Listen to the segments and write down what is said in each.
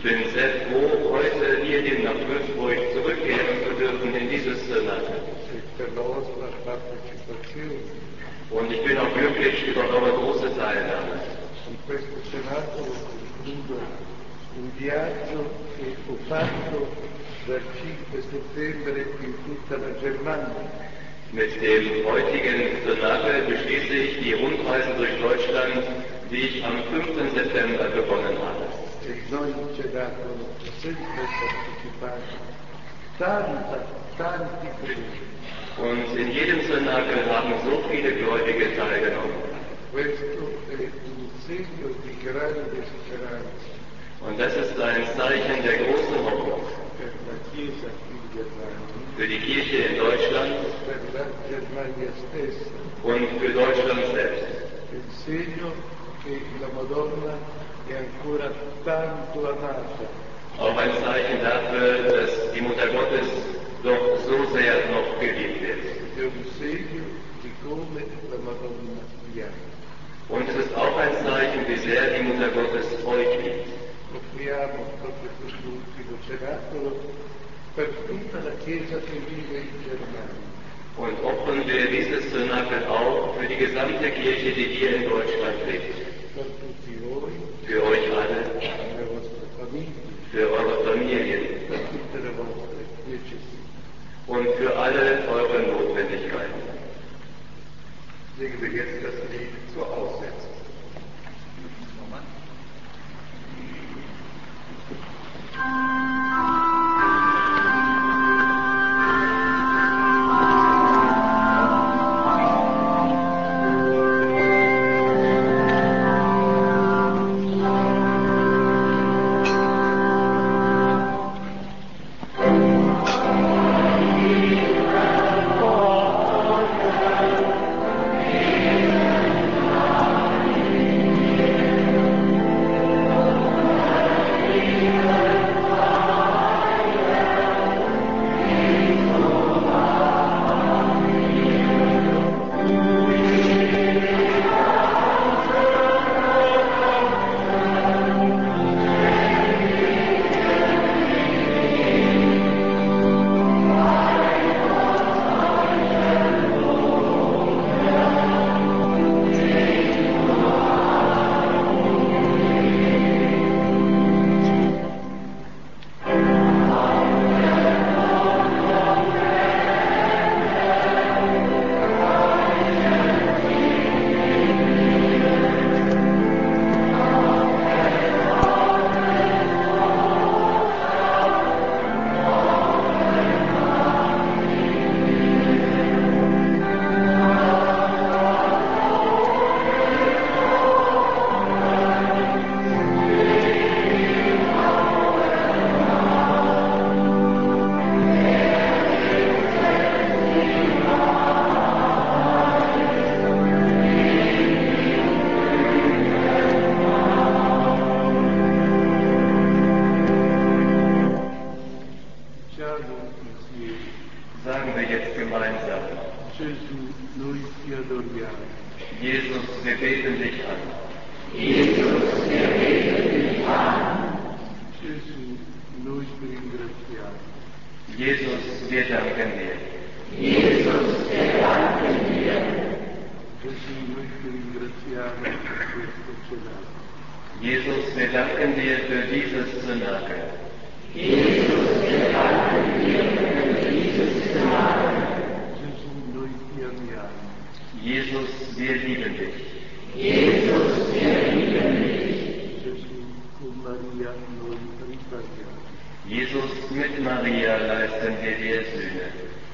bin sehr froh, heute hierhin nach Würzburg zurückkehren zu dürfen in dieses Senat. Und ich bin auch glücklich über eure große Teilnahme. In questo Senato concludo un viaggio che ho fatto dal 5 settembre in tutta la Germania. Mit dem heutigen Senat beschließe ich die Rundreise durch Deutschland, die ich am 5. September begonnen habe. E noi ci ha dato sempre partecipato tanti credenti. Und in jedem Senat haben so viele Gläubige teilgenommen. Questo è un segno di grande speranza. Und das ist ein Zeichen der großen Hoffnung Per la Chiesa in Germania, für die Kirche in Deutschland per la Germania stessa, und für Deutschland selbst. il segno che la Madonna è ancora tanto amata, Auch ein Zeichen dafür, dass die Mutter Gottes doch so sehr noch geliebt wird. ed è un segno di come la Madonna vi ama. Und es ist auch ein Zeichen, wie sehr die Mutter Gottes euch liebt. Offriamo proprio quest'ultimo cenacolo per tutta la Chiesa che vive in Germania. Und opfern wir dieses Cenakel auch für die gesamte Kirche, die hier in Deutschland lebt. Per tutti voi, Für euch alle, per le vostre famiglie, für eure Familien per tutte le vostre necessità. und für alle eure Notwendigkeiten. Singen wir jetzt das Lied zur Aussetzung. Sagen wir jetzt gemeinsam: Gesù, noi ti adoriamo. Jesus, wir beten dich an. Jesus, wir beten dich an. Gesù, noi ti ringraziamo. Jesus, wir danken dir. Jesus, wir danken dir. Gesù, noi ti ringraziamo per questo cenato. Jesus, wir danken dir für dieses Cenakel. Jesus, wir danken dir für dieses Gnade. Gesù, noi ti amiamo. Jesus, wir lieben dich. Jesus, wir lieben dich. Gesù, con Maria noi ripariamo. Jesus, mit Maria leisten wir dir Sühne.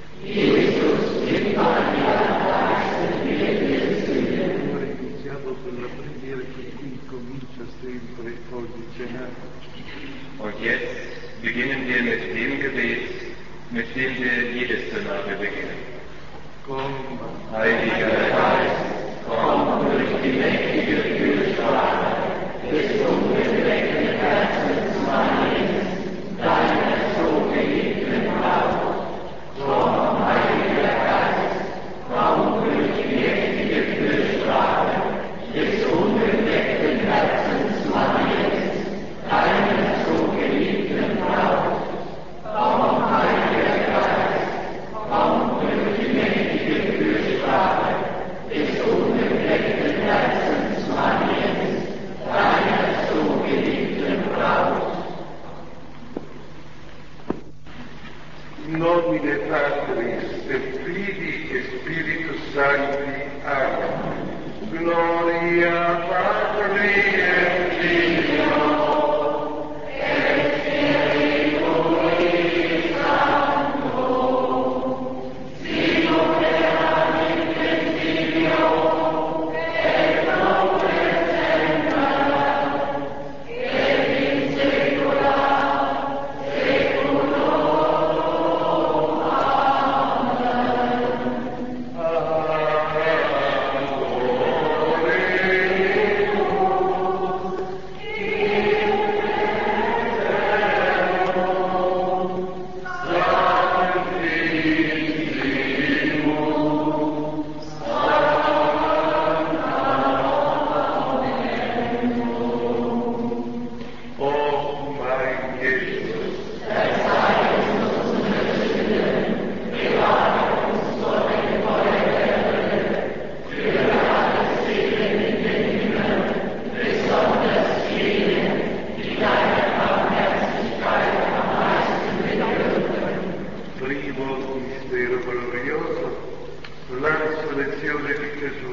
Jesus, mit Maria leisten wir dir Sühne. Ora iniziamo con la preghiera che qui comincia sempre ogni cenato. Und jetzt beginnen wir mit dem Gebet, mit dem wir jedes Cenakel beginnen. Komm, Heiliger Geist, Komm durch die mächtige Fürsprache des unbefleckten Herzens Mariens, deiner so geliebten Braut. Komm, Heiliger Geist, komm durch die mächtige Fürsprache des unbefleckten Herzens Mariens, deiner so geliebten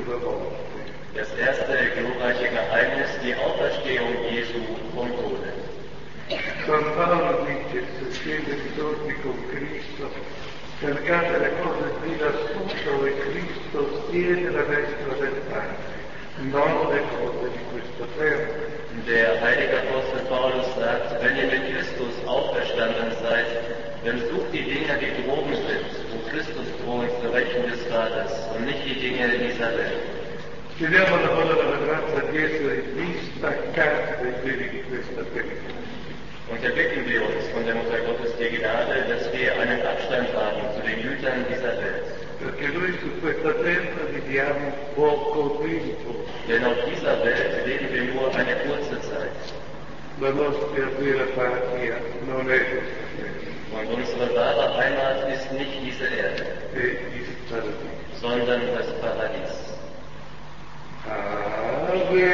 sua morte. Das erste glorreiche Geheimnis, die Auferstehung Jesu vom Tode. San Paolo dice, se siete risorti con Cristo, cercate le cose di lassù dove Cristo siede alla destra del Padre, non le cose di questa terra. Der heilige Apostel Paulus sagt, wenn ihr mit Christus auferstanden seid, dann sucht die Dinge, die droben sind, wo Christus thront zur Rechten des Vaters und nicht die Dinge dieser Welt. Chiediamo alla parola la grazia di essere distaccati dai beni di questa terra. Und erbitten wir uns von der Mutter Gottes die Gnade, dass wir einen Abstand haben zu den Gütern dieser Welt. Perché noi su questa terra viviamo poco tempo. Denn auf dieser Welt leben wir nur eine kurze Zeit. La nostra vera patria non è questa terra, Und unsere wahre Heimat ist nicht diese Erde, è il paradiso. sondern das Paradies. Ave.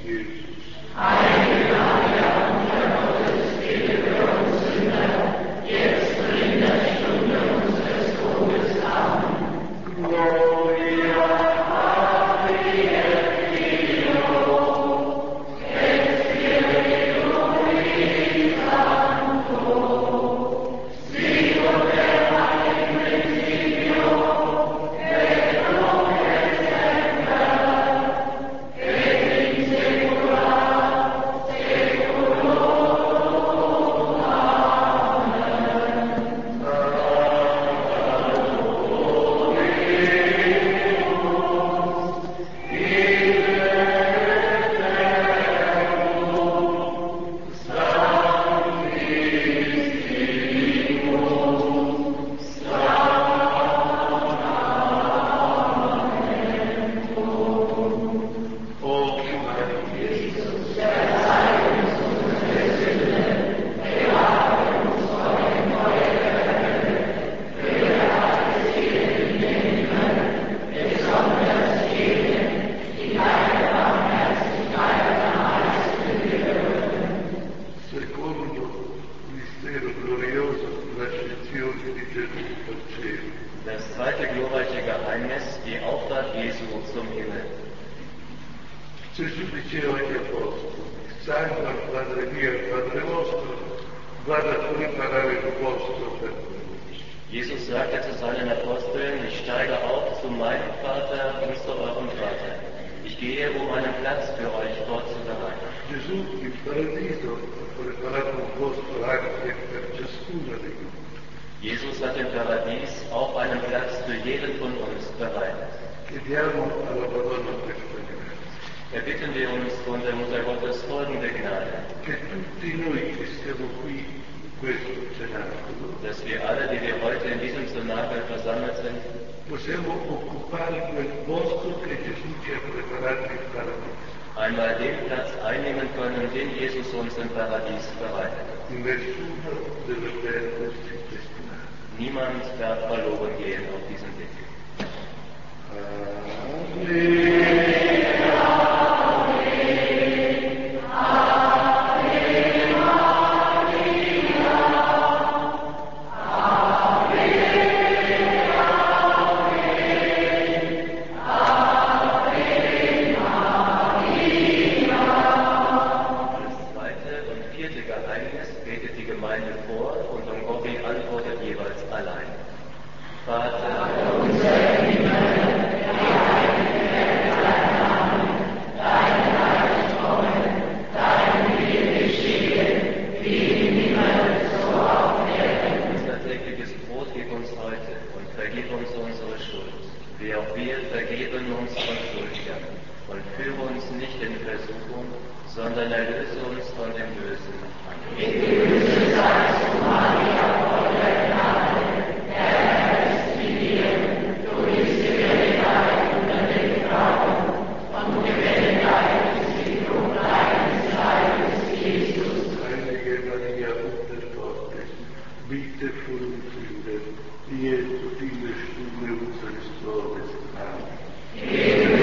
Jesus. Heilige Maria, Mutter Gottes, bitte für uns Sünder, jetzt und in der Stunde unseres Todes. Amen. Gloria Patri et Filio et Spiritui Sancto, sicut erat in principio et nunc et semper et in saecula saeculorum. Amen. O secondo mistero glorioso, l'ascensione di Gesù al cielo. Das zweite glorreiche Geheimnis, die Auffahrt Jesu zum Himmel. Gesù diceva agli apostoli, salve al Padre mio e al Padre vostro, vado a preparare il vostro per voi. Jesus sagte zu seinen Aposteln, ich steige auf zu meinem Vater und zu eurem Vater. Ich gehe, um einen Platz für euch vorzubereiten. Gesù in paradiso ha preparato un posto anche per ciascuno di noi. Jesus hat im Paradies auch einen Platz für jeden von uns bereitet. Chiediamo alla Madonna questa grazia, Erbitten wir uns von der Mutter Gottes folgende Gnade, che tutti noi che siamo qui in questo cenacolo dass wir alle, die wir heute in diesem Tabernakel versammelt sind, possiamo occupare quel posto che Gesù ci ha preparato in paradiso. einmal den Platz einnehmen können, den Jesus uns im Paradies bereitet. Nessuno deve perdersi destinato. Niemand darf verloren gehen auf diesem Weg. Das zweite und vierte Geheimnis betet die Gemeinde vor und Don Gobbi antwortet jeweils allein. Vater, unser tägliches Brot gib uns heute und vergib uns unsere Schuld, wie auch wir vergeben unseren Schuldigern. Und führe uns nicht in Versuchung, sondern erlöse uns von dem Bösen. Amen. Heilige Maria, Mutter Gottes, bitte für uns Sünder, jetzt und in der Stunde unseres Todes. Amen.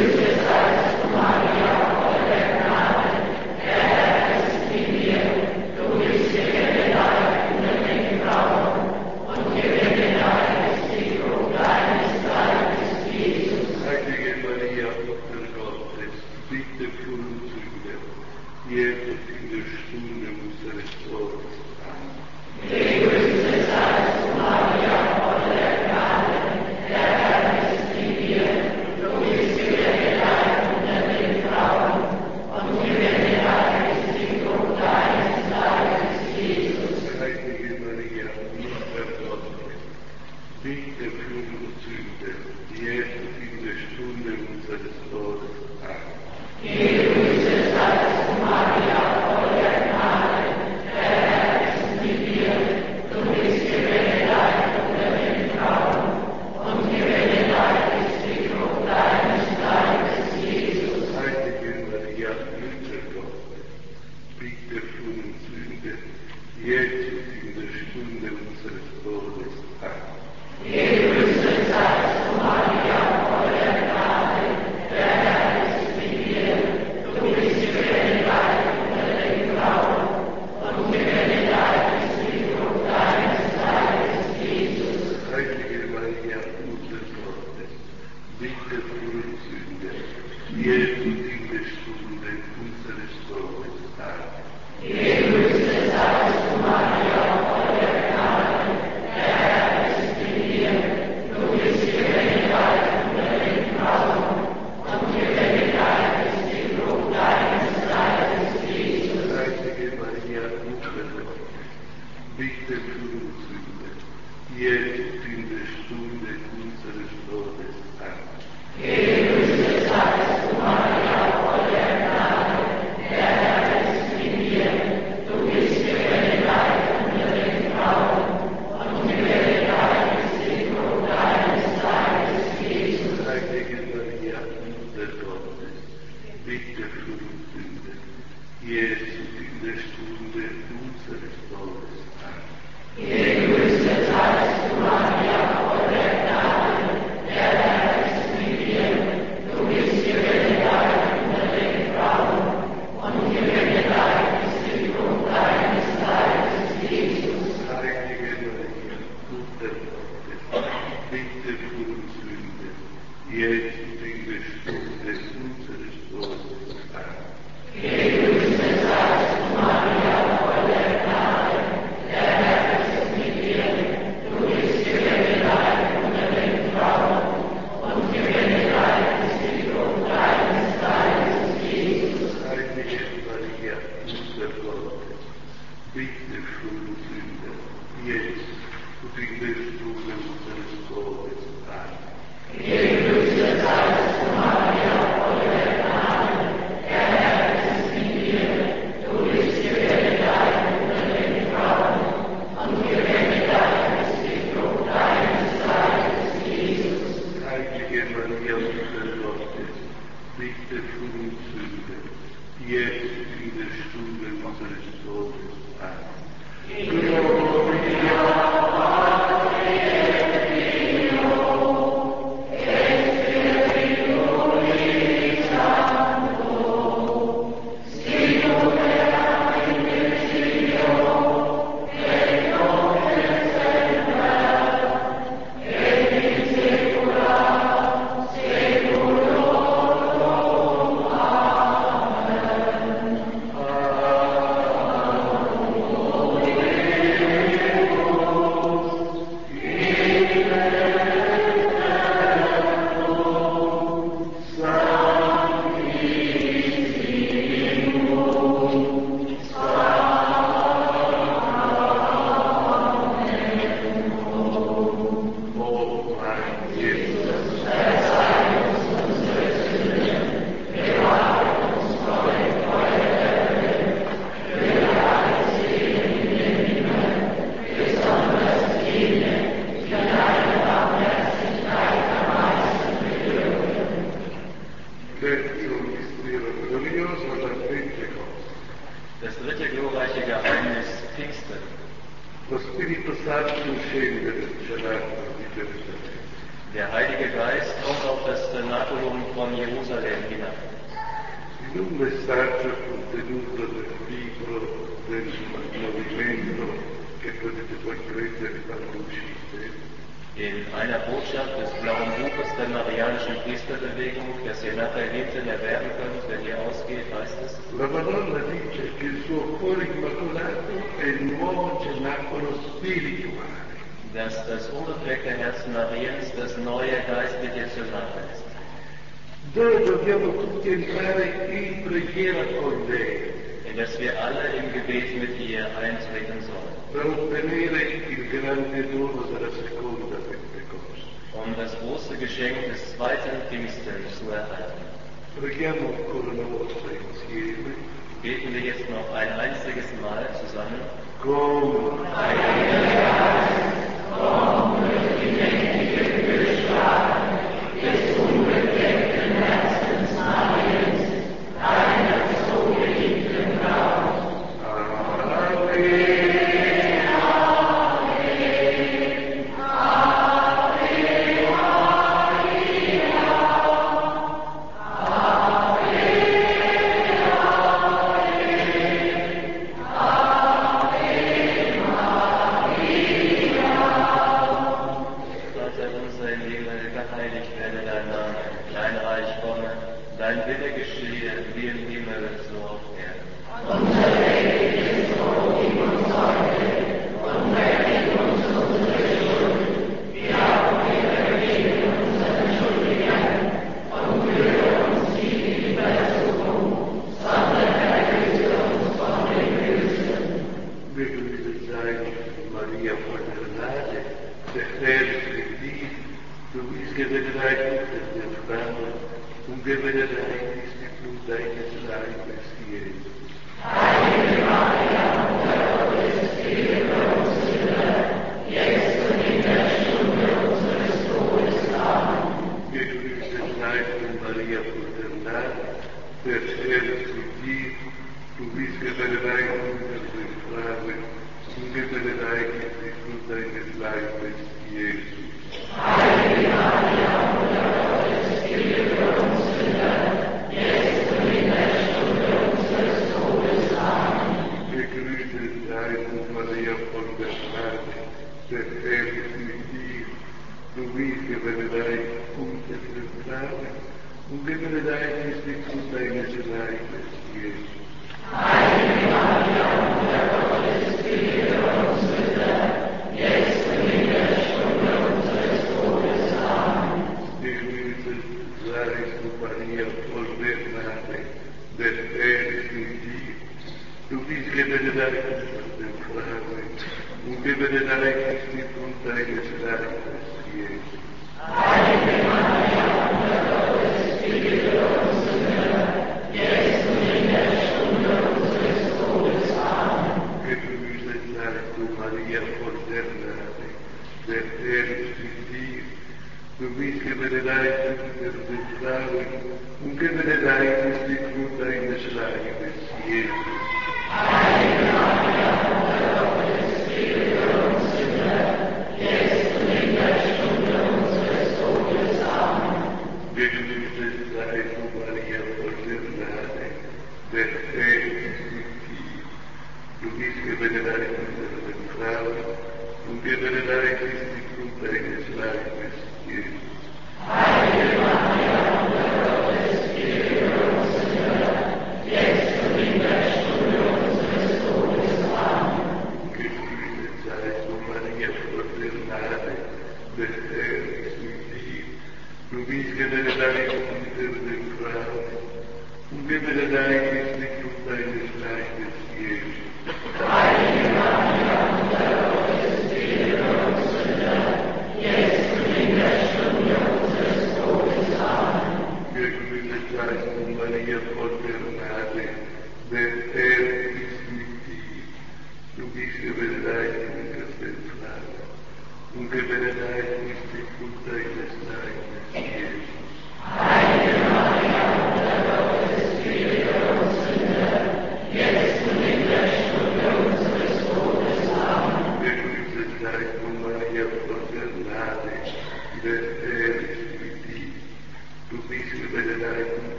Heilige Maria, Mutter Gottes, bitte für uns Sünder, jetzt und in der Stunde unseres Todes. Amen. Heilige Maria, Mutter Gottes, bitte für uns Sünder, jetzt und in der Stunde unseres Todes. Amen. Heilige Maria, Mutter Gottes, bitte für uns Sünder, jetzt und in der Stunde unseres Todes. Amen. Maria, voller Gnade, der Herr ist mit dir. Du bist unseres Todes. Amen. Gegrüßet seist du, Maria, voll der Gnade, der Herr ist mit dir. Du bist gebenedeit unter den Frauen, und gebenedeit ist die Frucht deines Leibes, Jesus. Heilige Maria, Mutter Gottes, bitte für uns Sünder, jetzt in der Stunde unseres Todes. Amen. Gegrüßet seist du, Maria, voll der Gnade, der Herr ist mit dir. Du bist gebenedeit unter den Frauen, und gebenedeit ist die Frucht deines Leibes, Jesus. Heilige Maria, Mutter Gottes, bitte für uns Sünder, jetzt in der Stunde unseres Todes. Amen. Gegrüßet seist du, Maria, voll der Gnade, der Herr ist mit dir. Du bist gebenedeit unter den Frauen, und gebenedeit ist die Frucht deines Leibes, Jesus. Heilige Maria, Mutter Gottes, bitte für uns Sünder, jetzt in der Stunde unseres Todes. Amen. Gegrüßet seist du, Maria, voll der Gnade, der Herr ist mit dir. Du bist gebenedeit unter den Frauen, und gebenedeit ist die Frucht deines Leibes, Jesus. Heilige Maria, Mutter Gottes, bitte für uns Sünder, jetzt und in der Stunde unseres Todes. Amen. Gegrüßet seist du, Maria, voll der Gnade, der Herr ist mit dir. Du bist gebenedeit unter den Frauen, und gebenedeit ist die Frucht deines Leibes, Jesus. Heilige Maria, Mutter Gottes, bitte für uns Sünder, jetzt in der Stunde unseres Todes. Amen. Oh mein Jesus, terzo mistero glorioso, la Pentecoste. Das dritte glorreiche Geheimnis Pfingsten. Lo Spirito Santo scende dal cenacolo di Gerusalemme. Der Heilige Geist kommt auf das Cenaculum von Jerusalem hinab. In un messaggio contenuto nel libro del movimento che potete poi prendere quando uscite, In einer Botschaft des blauen Buches der Marianischen Priesterbewegung, das ihr nachher hinten erwerben könnt, wenn ihr ausgeht, heißt es, la Madonna dice che il suo cuore immacolato è il nuovo cenacolo spirituale. dass das unbefleckte Herz Mariens das neue geistliche Zynakel ist. Dove dobbiamo tutti entrare in preghiera con lei In das wir alle im Gebet mit ihr eintreten sollen, per ottenere il grande dono della seconda Pentecoste. das große Geschenk des zweiten Pfingsten zu erhalten. Preghiamo ancora una volta insieme. Beten wir jetzt noch ein einziges Mal zusammen. Come Des unbefleckten Herzens Mariens, deiner so geliebten Braut. Amen.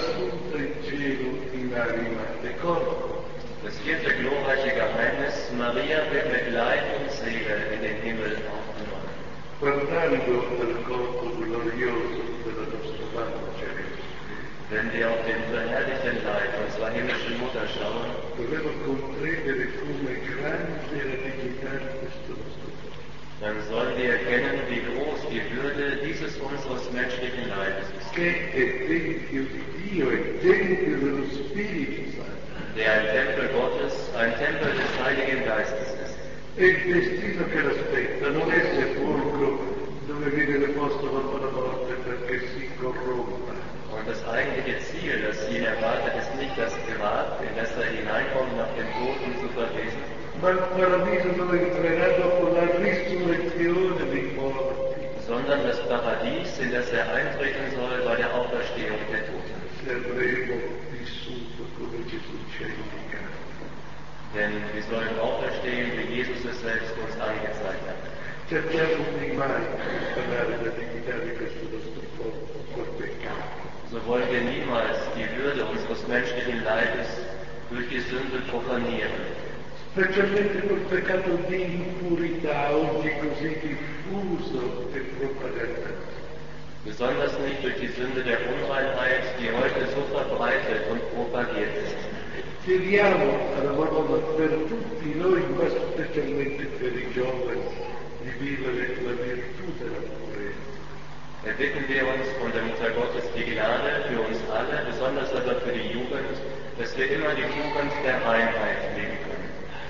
assunta in cielo in anima e corpo. Das vierte glorreiche Geheimnis, Maria wird mit Leib und Seele in den Himmel aufgenommen. Guardando al corpo glorioso della nostra Madre Celeste, Wenn wir auf den verherrlichten Leib unserer himmlischen Mutter schauen, dobbiamo comprendere come grande è la dignità di questo nostro corpo. dann sollen wir erkennen, wie groß die Würde dieses unseres menschlichen Leibes ist, Che è Tempio di Dio, è Tempio dello Spirito Santo. der ein Tempel Gottes, ein Tempel des Heiligen Geistes ist. E il destino che l'aspetta non è sepolcro dove viene deposto dopo la morte perché si corrompa. Und das eigentliche Ziel, das ihn erwartet, ist nicht das Grab, in das er hineinkommt, nach dem Tod um zu verwesen, Ma il paradiso dove entrerà dopo la risurrezione dei morti. sondern das Paradies, in das er eintreten soll bei der Auferstehung der Toten. Se avremo vissuto come Gesù ci ha indicato. Denn wir sollen auferstehen, wie Jesus es selbst uns angezeigt hat. Cerchiamo di mai parlare della dignità di questo nostro corpo col peccato. So wollen wir niemals die Würde unseres menschlichen Leibes durch die Sünde profanieren. Specialmente col peccato di impurità, oggi così diffuso e propagato. Besonders nicht durch die Sünde der Unreinheit, die heute so verbreitet und propagiert ist. Chiediamo alla Madonna per tutti noi, ma specialmente per i giovani, di vivere la virtù della purezza. Erbitten wir uns von der Mutter Gottes die Gnade für uns alle, besonders aber für die Jugend, dass wir immer die Tugend der Reinheit leben können.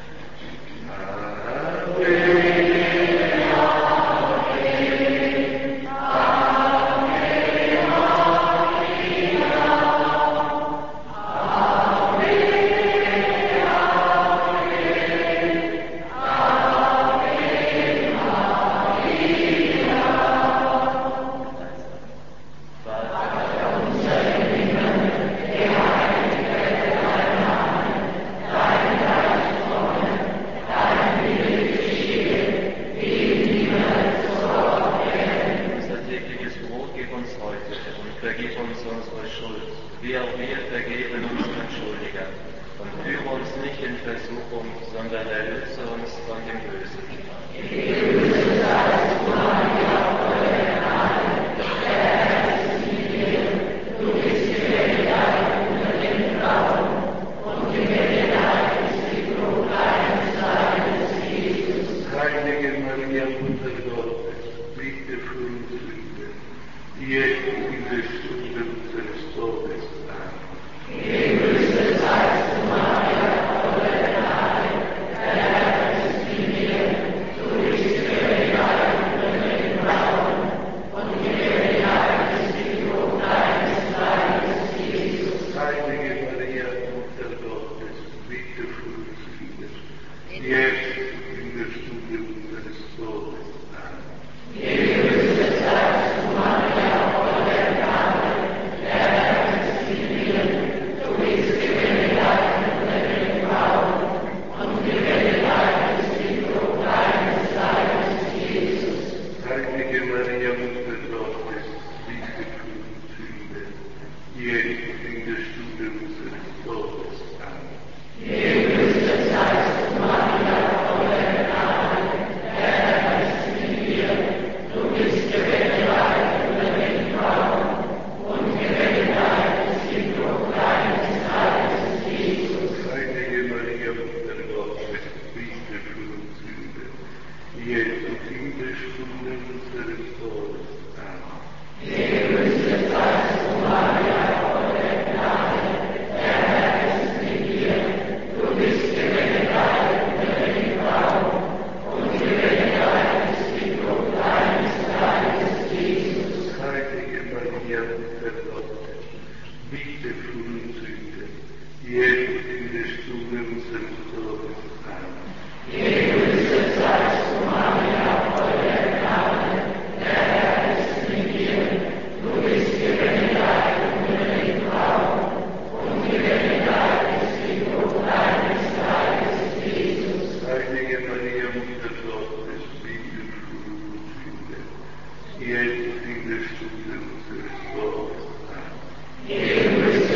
Amen. Amen.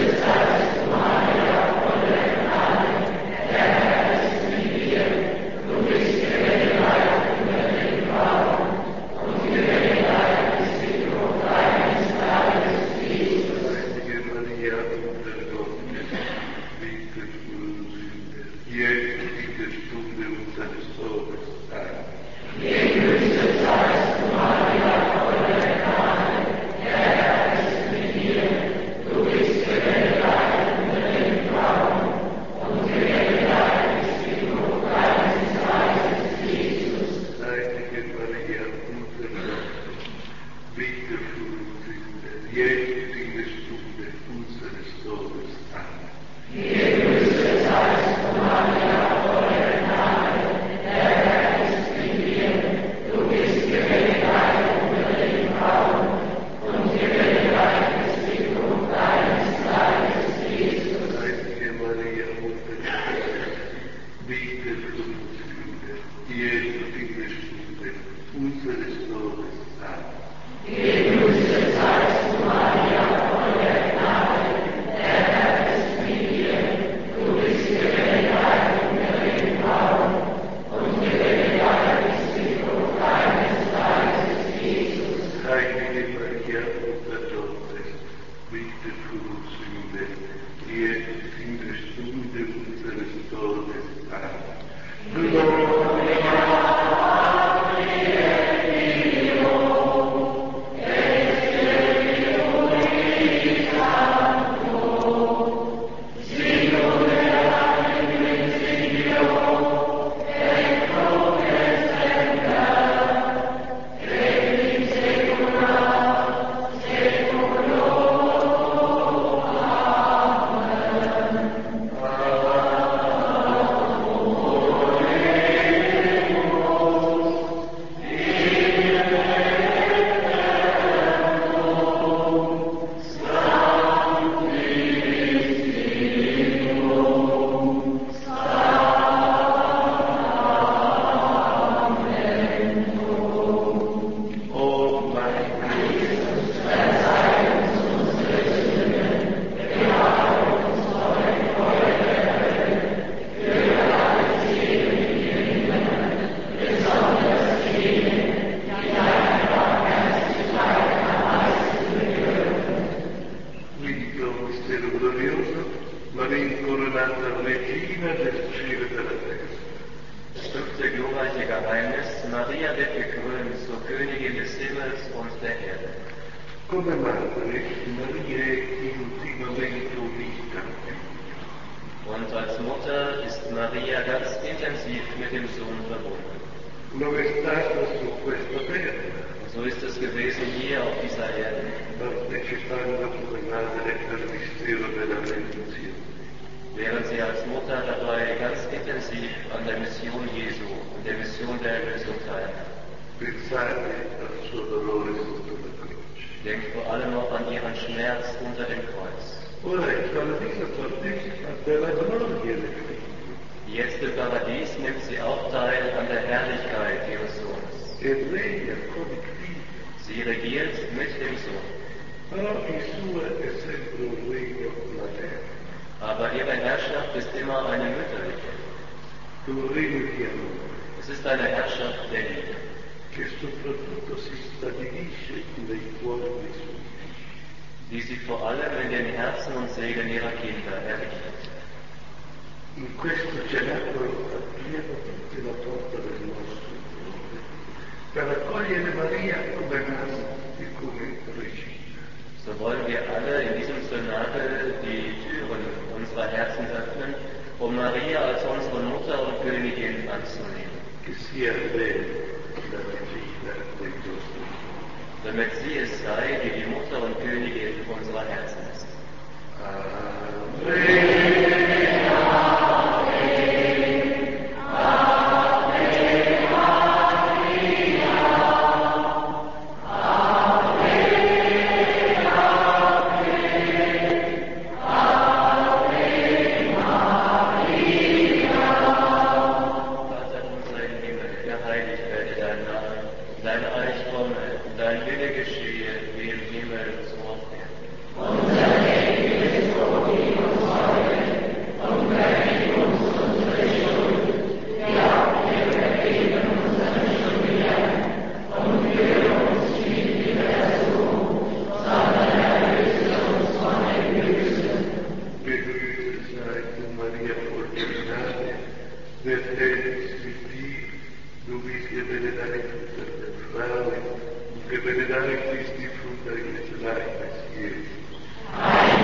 jetzt in der Stunde unseres Todes. Amen. Come madre, Maria è intimamente unita. Und als Mutter ist Maria ganz intensiv mit dem Sohn verbunden. Lo è stato su questa terra, So ist es gewesen hier auf dieser Erde, partecipando come madre al mistero della redenzione. während sie als Mutter dabei ganz intensiv an der Mission Jesu, an der Mission der Erlösung teilnimmt. Pensate al suo dolore sotto la croce. Denkt vor allem auch an ihren Schmerz unter dem Kreuz. Ora il paradiso partecipa della gloria del Figlio Jetzt im Paradies nimmt sie auch teil an der Herrlichkeit ihres Sohnes. e regna con il Figlio, Sie regiert mit dem Sohn. però il suo è sempre un regno materno, Aber ihre Herrschaft ist immer eine mütterliche. un regno di amore, Es ist eine Herrschaft der Liebe, che soprattutto si stabilisce nei cuori dei suoi figli. die sie vor allem in den Herzen und Seelen ihrer Kinder errichtet. In questo cenacolo apriamo tutte la porta del nostro cuore per accogliere Maria come madre e come regina. So wollen wir alle in diesem Zynakel die Türen unserer Herzen öffnen, um Maria als unsere Mutter und Königin anzunehmen, Che sia lei la regina dei nostri cuori. damit sie es sei, die die Mutter und Königin unserer Herzen ist. Amen. Vater unser im Himmel, geheiligt werde dein Name, dein Reich komme, dein Wille geschehe, wie im Himmel, so auf Erden. Behütet sei du, Maria, voll der Gnade, der Herr ist mit dir. Du bist gebenedeit unter den Frauen, und gebenedeit ist die Frucht deines Leibes, Jesus.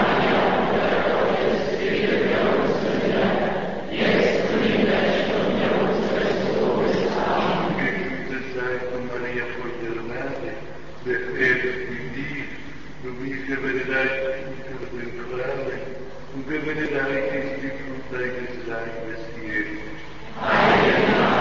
Behütet sei du, Maria, voll der Gnade, der Herr ist mit dir. Du bist gebenedeit unter den Frauen, und gebenedeit ist die Frucht deines Leibes, Jesus.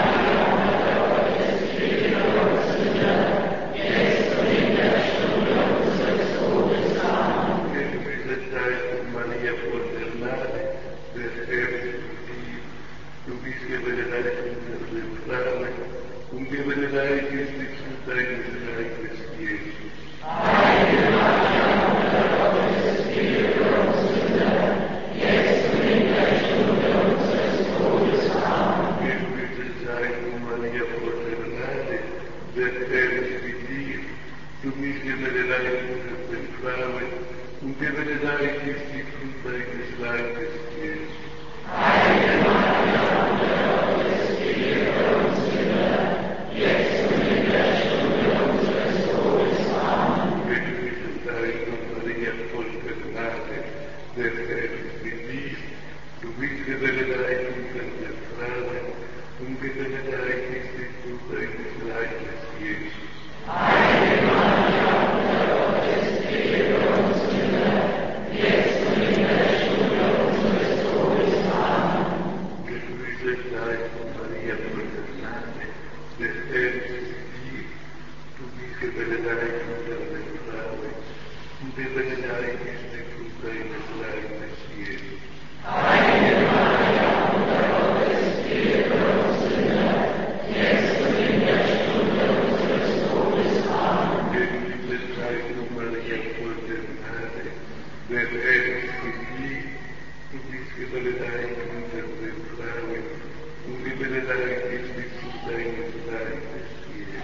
Behütet sei du, Maria, voll der Gnade, der Herr ist mit dir. Du bist gebenedeit unter den Frauen, und gebenedeit ist die Frucht deines Leibes, Jesus. Behütet sei du, Maria, voll der Gnade, der Herr ist mit dir. Du bist gebenedeit unter den Frauen, und gebenedeit ist die Frucht deines Leibes, Jesus. Heilige Maria, Mutter Gottes, bitte für uns Sünder, jetzt und in der Stunde unseres Todes. Amen. Gegrüßet sei du, Maria, voll der Gnade, der Herr ist mit dir. Du bist gebenedeit unter der Frauen, und gebenedeit ist die Frucht deines Leibes, Jesus. Heilige Maria, Mutter Gottes, bitte für uns Sünder, jetzt und in der Stunde unseres Todes. Amen. Gegrüßet sei du, Maria, voll der Gnade, der Herr ist mit dir. Du bist gebenedeit unter den Frauen, und gebenedeit ist die Frucht deines Leibes, Jesus. Heilige Maria, Mutter Gottes, bitte für uns Sünder, jetzt und in der Stunde unseres Todes. Amen. Gegrüßet sei du, Maria, voll der Gnade, der Herr ist mit dir. Du bist gebenedeit unter den Frauen, und gebenedeit ist die Frucht deines Leibes, Jesus.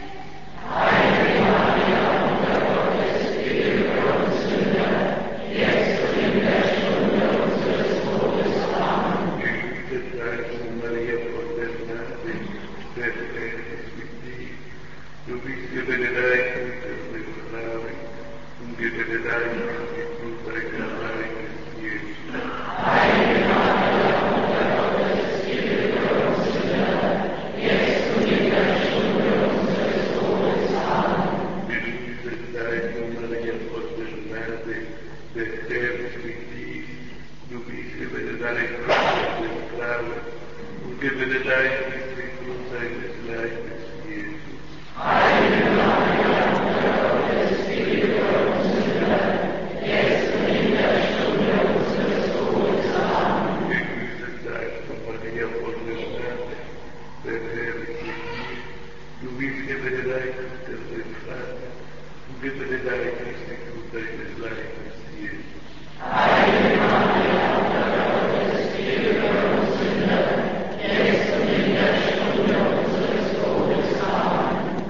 Heilige Maria, Mutter Gottes, bitte für uns Sünder, jetzt und in der Stunde unseres Todes. Amen. Gegrüßet sei du, Maria, voll der Gnade, der Herr ist mit dir. Du bist gebenedeit unter den Frauen, und gebenedeit ist die Frucht deines Leibes, Jesus. Heilige Maria, Mutter Gottes, bitte für uns Sünder, jetzt und in der Stunde unseres Todes. Amen. Gegrüßet sei du, Maria, voll der Gnade, der Herr ist mit dir. Du bist gebenedeit unter den Frauen, und gebenedeit ist die Frucht deines Leibes, Jesus. Heilige Maria, Mutter Gottes, bitte für uns Sünder, jetzt und in der Stunde unseres Todes. Amen. Gegrüßet sei du, Maria, voll der Gnade, der Herr ist mit dir. Du bist gebenedeit unter den Frauen, und gebenedeit ist die Frucht deines Leibes, Jesus. Heilige Maria, Mutter Gottes, bitte für uns Sünder, jetzt und in der Stunde unseres Todes. Amen.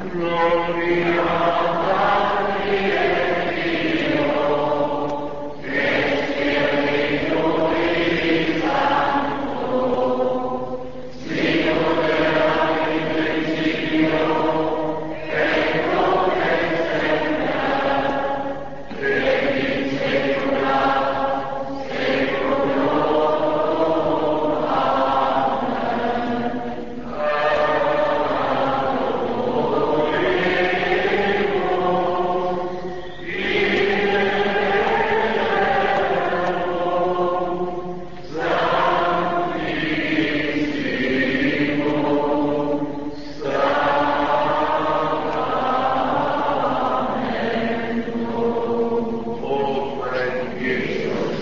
Gloria Patri et Filio et Spiritui Sancto, sicut erat in principio et nunc et semper et in saecula saeculorum. Amen. Oh mein Jesus,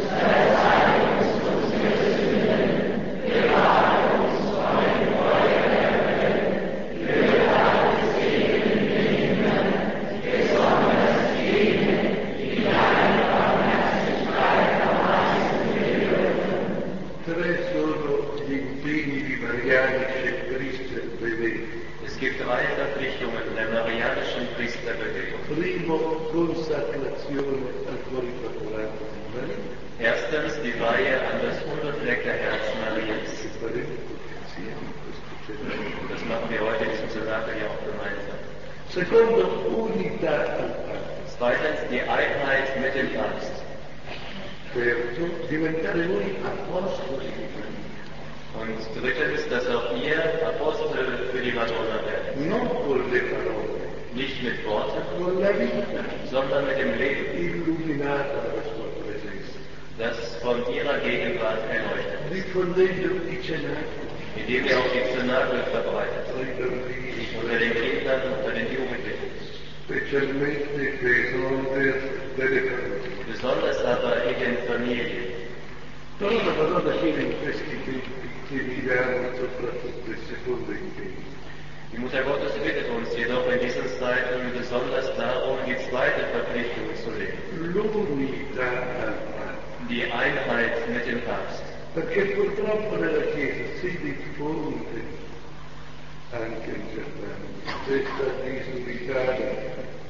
tre sono gli impegni di Marianische Priesterbewegung. Es gibt drei Verpflichtungen der marianischen Priesterbewegung. Primo, consacrazione al cuore immacolato di Maria. Erstens die Weihe an das unbefleckte Herz Mariens. Che faremo tutti insieme in questo cenacolo. Das machen wir heute in diesem Cenacolo ja auch gemeinsam. Secondo, unità al Padre. Zweitens die Einheit mit dem Papst. Terzo, diventare voi apostoli di Maria. Und drittens, dass auch ihr Apostel für die Madonna werdet. Non con le parole, Nicht mit Worten, con la vita sondern mit dem Leben, illuminata dalla sua presenza. das von ihrer Gegenwart erleuchtet ist. Diffondendo i cenacoli Indem ihr auch die Cenacoli verbreitet. tra i bambini, Unter den Kindern, unter den Jugendlichen. specialmente desonder delle famiglie. Besonders aber in den Familien. Però la Madonna chiede in questi tempi che viviamo soprattutto il secondo impegno. Die Mutter Gottes bittet uns jedoch in diesen Zeiten besonders darum, die zweite Verpflichtung zu leben. L'unità al Padre. Die Einheit mit dem Papst. Perché purtroppo nella Chiesa si diffonde anche in Germania questa disunità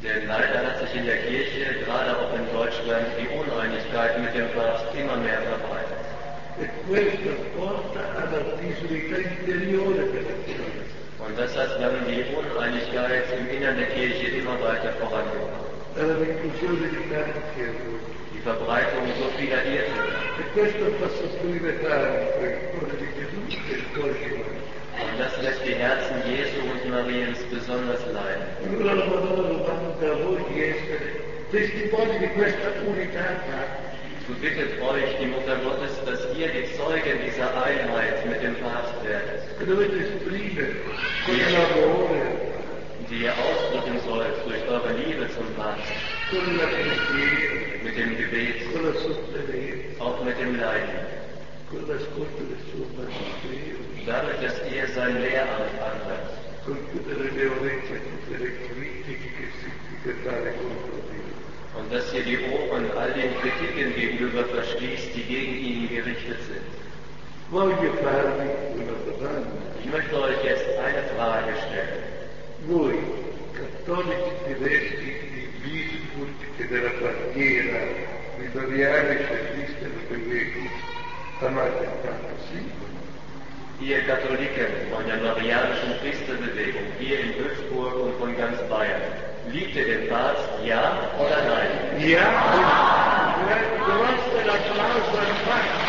Denn leider hat sich in der Kirche, gerade auch in Deutschland, die Uneinigkeit mit dem Papst immer mehr verbreitet. E questo porta alla disunità interiore della Chiesa. Und das hat dann die Uneinigkeit im Innern der Kirche immer weiter vorangebracht. Alla diffusione di tanti errori. Die Verbreitung so vieler Irrtümer. E questo fa soffrire tanto il cuore di Gesù e il cuore di noi. Und das lässt die Herzen Jesu und Mariens besonders leiden. Allora la Madonna domanda a voi di essere testimoni di questa unità. So bittet euch die Mutter Gottes, dass ihr die Zeugen dieser Einheit mit dem Papst werdet, Che dovete esprimere con l'amore, die ihr ausdrücken sollt durch eure Liebe zum Papst, con la preghiera, mit dem Gebet, con la sofferenza, auch mit dem Leiden, con l'ascolto del suo magistero, damit, dass ihr sein Lehramt anhört, con tutte le violenze e tutte le critiche che si fare contro Dio. und dass ihr die Ohren all den Kritiken gegenüber verschließt, die gegen ihn gerichtet sind. Voglio farvi una domanda. Ich möchte euch jetzt eine Frage stellen. Voi, cattolici tedeschi di Duisburg e della barriera, di Mariani, Christen e Belghi, amate il Papa, sì? Ihr Katholiken von der Marianischen Priesterbewegung hier in Würzburg und von ganz Bayern, liebt ihr den Papst, ja oder nein? Ja! Grazie l'applauso al Papa!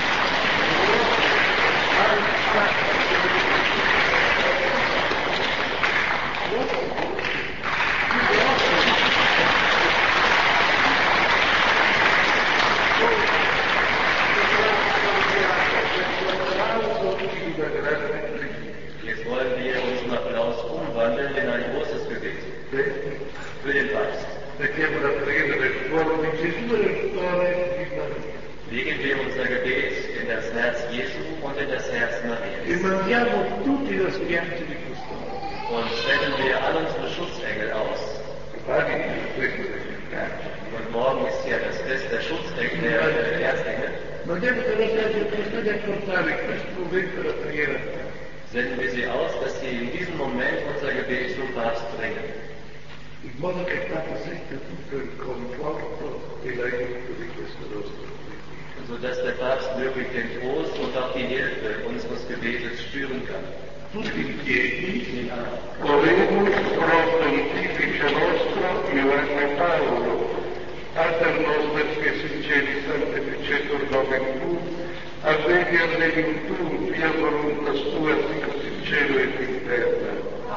Jetzt wollen wir unseren Applaus umwandeln in ein großes Gebet für den Papst. Mettiamo la preghiera del cuore di Gesù e del cuore di Maria. Legen wir unser Gebet in das Herz Jesu und in das Herz E Mariens. mandiamo tutti lo schiaffo di custode. Und stellen wir all unsere Schutzengel aus. Guardi che questo è il caso. Und morgen ist ja das Fest der Schutzengel, der Erzengel. Mandiamo che lo schiaffo di custode a portare in questo momento la preghiera. Senden wir sie aus, dass sie in diesem Moment unser Gebet zum Papst bringen. In modo che il Papa senta tutto il conforto e l'aiuto di questo nostro preghiera. Sodass der Papst wirklich den Trost und auch die Hilfe unseres Gebetes spüren kann. Tutti in piedi, Oremus pro Pontifice nostro Ioanne Paolo, Pater noster che sinceri sanctificetur nomen tu, avvedi allevium tu, via voluntas tua sicut in cielo et in terra.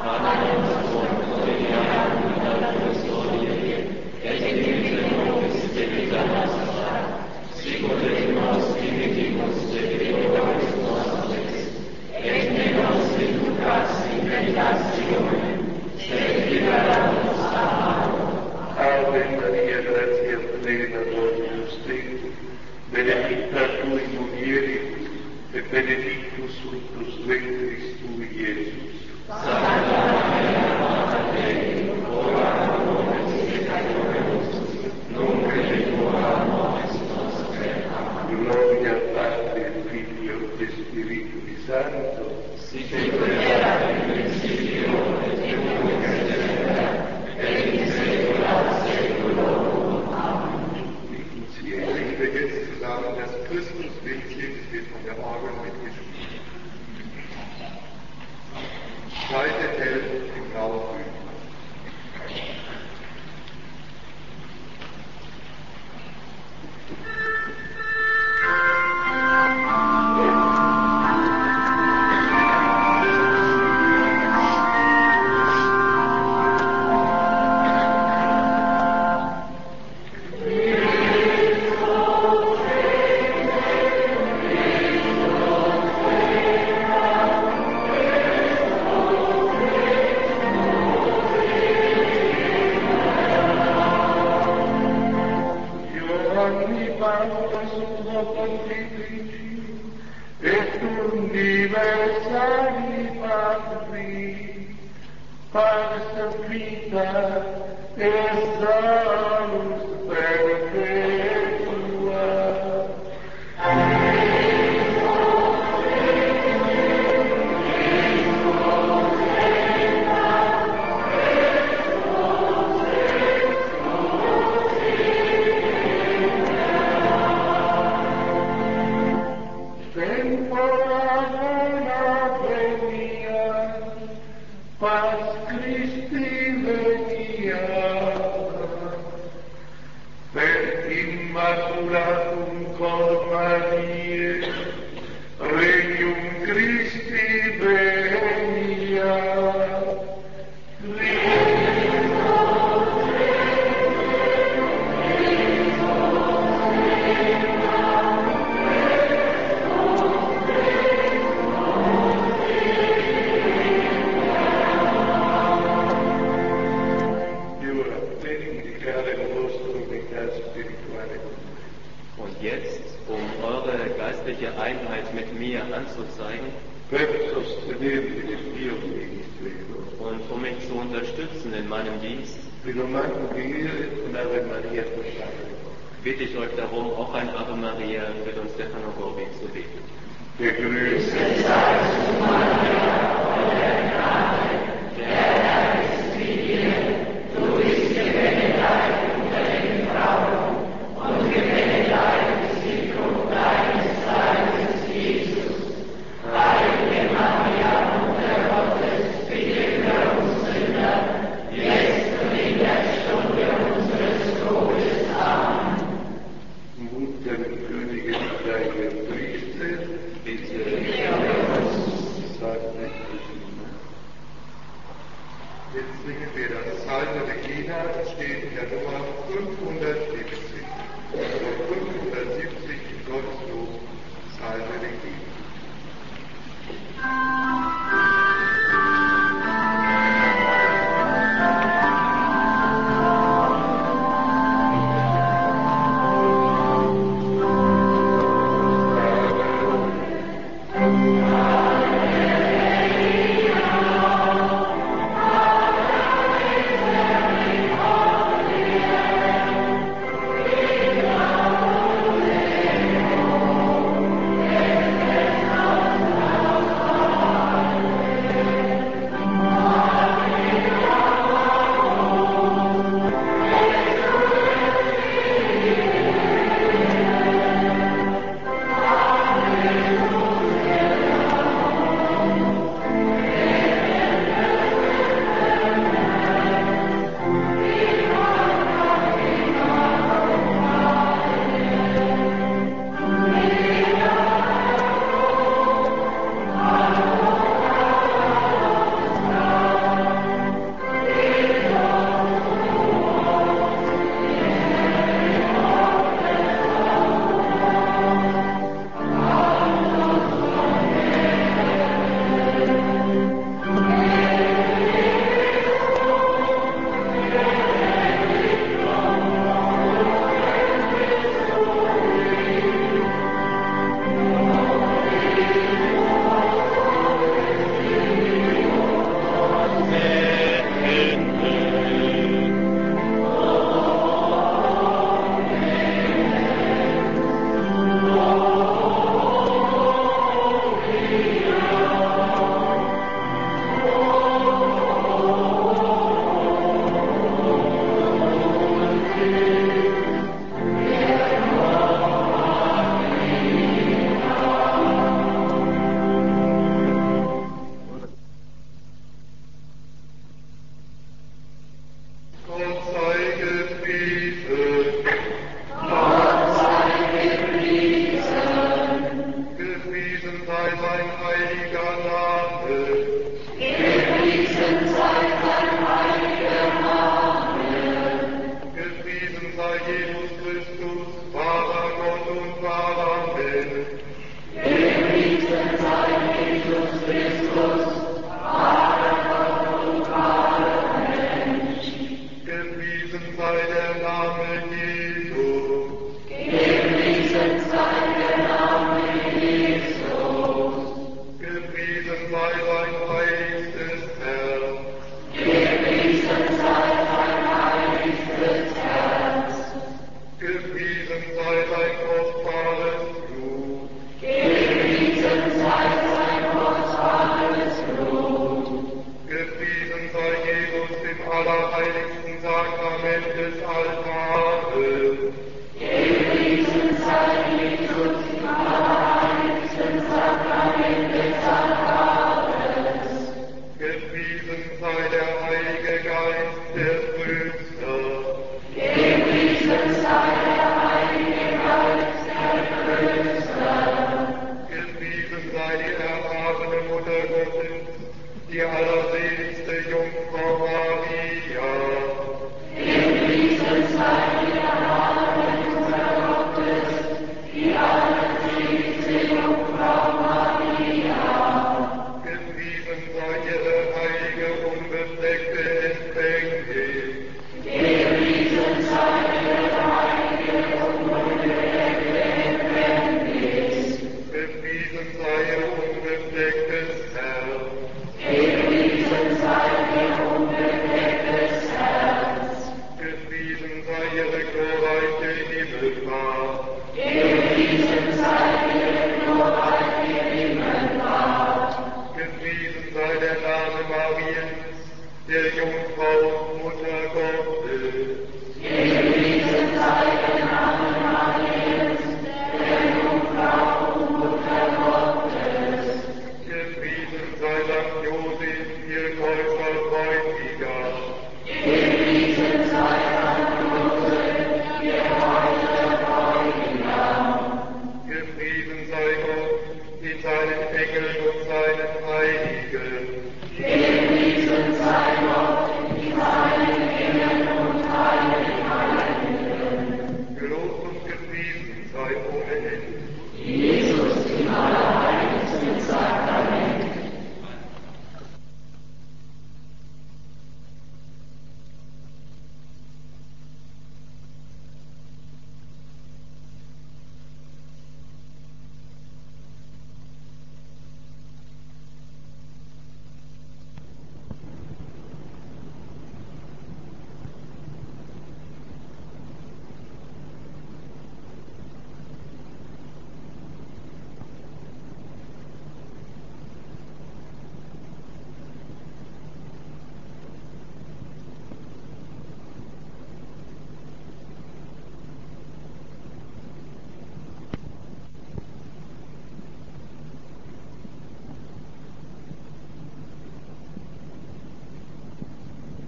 Ave Maria, gratia plena, Dominus tecum, benedicta tui mulieribus, et benedictus fructus ventris tui, Iesus. Santa Maria, Mater Dei, ora pro nobis peccatoribus, nunc et in hora mortis nostre. Amen. Gloria al Padre, al Figlio e Spiritui Santo. Sic erat in principio et nunc et semper, et in saecula saeculorum. Amen. Wir singen jetzt zusammen das Christusbildchen, das wird von der Orgel mitgespielt. Zweite Hälfte im Graugrün. jetzt, um eure geistliche Einheit mit mir anzuzeigen per sostenervi nel mio ministero. und um mich zu unterstützen in meinem Dienst, Vi domando di dire un'Ave Maria per Stefano. bitte ich euch darum, auch ein Ave Maria für den Stefano Gobbi zu beten. Gegrüßt Mutter Königin deiner Priester, bitte sagt nicht Jetzt singen wir das Psalm Regina, das steht in der Nummer 570. Also 570 in Gottes Lob, Psalm Regina. Jungfrau, Mutter Gottes. Gepriesen sei der Name Mariens, der Jungfrau, Mutter Gottes. Gepriesen sei Sankt Josef, ihr größter Bräutiger. Gepriesen sei Sankt Josef, ihr größter Bräutigam. Gepriesen sei Gott in seinen Engeln und seinen Heiligen. Gepriesen sei Gott in seinen Engeln und heiligen Heiligen. Gelobt und gepriesen sei ohne Ende.